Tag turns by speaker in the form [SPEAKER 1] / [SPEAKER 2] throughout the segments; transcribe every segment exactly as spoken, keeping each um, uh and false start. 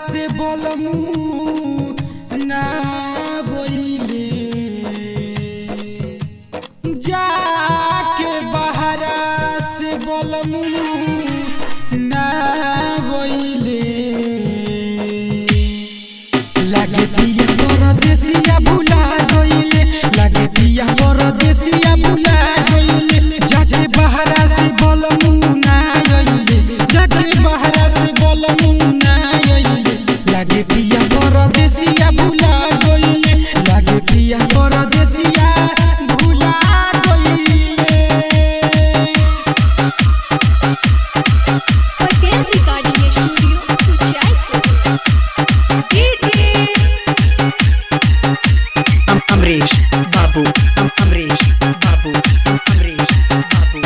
[SPEAKER 1] से बोलमू ना बोइले जाके बहरा से बोलमू ना बोइले लगे पिया परदेसिया भुला गइले लगे पिया परदेसिया भुला गइले जाके बहरा से बोलमू ना गइले जाके बहरा से बोलमू ना गइले लगे पिया परदेसिया भुला गइले लगे पिया परदेसिया भुला गइले।
[SPEAKER 2] पटेल रिकॉर्डिंग स्टूडियो
[SPEAKER 3] अमरीश बाबू अमरीश बाबू अमरीश बाबू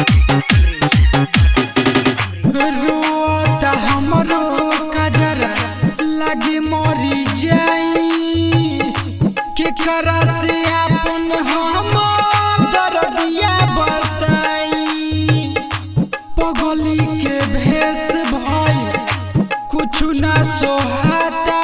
[SPEAKER 1] रोता हमरो कजरा लगे मरी जाई के करा से अपन हम दर्दिया बताई पगली के भेष भाई कुछ ना सोहाता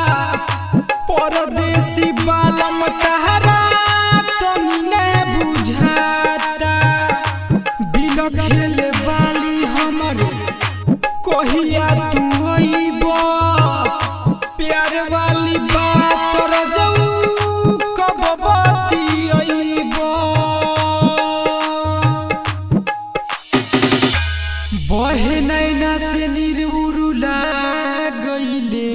[SPEAKER 1] परदेसी बालम तहरा तनी न बुझाता बिन खेले बाली हमरो कहिया तू अइबो प्यार वाली बात रजऊ कब बाती अइबो बहे नैना से निरुला गइले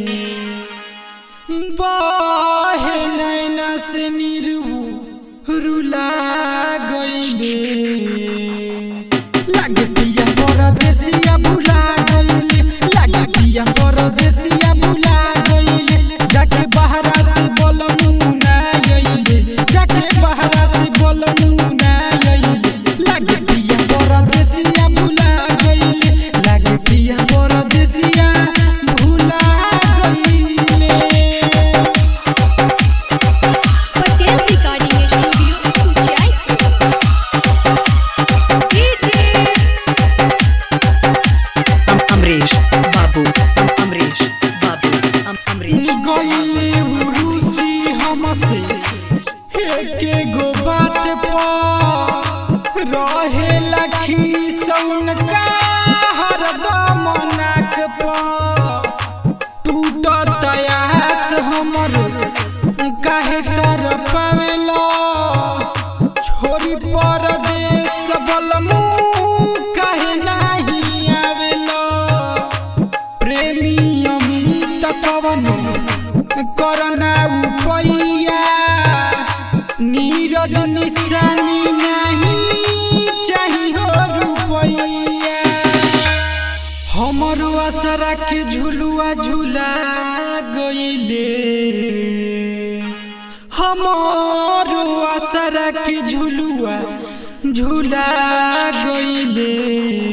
[SPEAKER 1] बहे नैना से निरुला गइले लगे पिया परदेसिया भुला गइले लगे पिया परदेसिया भुला गइले जाके बहरा से बोलमू ना गइले जाके बहरा से बोलमू ना गइले लगे पिया परदेसिया भुला गइले लगे पिया परदेसिया भुला गइले।
[SPEAKER 2] पटेल रिकॉर्डिंग स्टूडियो
[SPEAKER 3] अमरीश बाबू अमरीश बाबू अमरीश
[SPEAKER 1] गइले उरुसी हमसे एके गो बात पर रहे लखी सौन का हरदम नाक पर टूटत आस हमरो काहे तर पावेला छोरी परदेस बोलमू काहे नाही आवेला प्रेमी अमित कवनो करना उपैया नीरज निशानी नहीं चाही हो रुपैया हमरो असरा के झुलुआ झुला गइले हमरो असरा के झुलुआ झुला गइले।